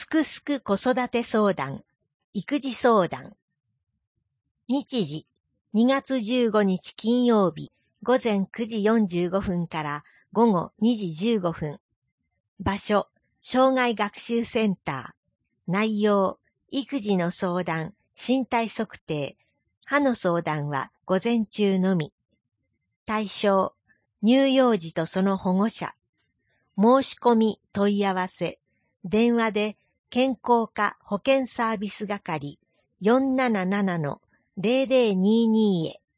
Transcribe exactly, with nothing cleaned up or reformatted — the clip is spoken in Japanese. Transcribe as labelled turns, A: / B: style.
A: くすく子育て相談、育児相談。日時、にがつじゅうごにち金曜日、ごぜんくじよんじゅうごふんからごごにじじゅうごふん。場所、障害学習センター。内容、育児の相談、身体測定。歯の相談は午前中のみ。対象、乳幼児とその保護者。申し込み問い合わせ。電話で健康課保健サービス係 よんなななのゼロゼロにーにー へ。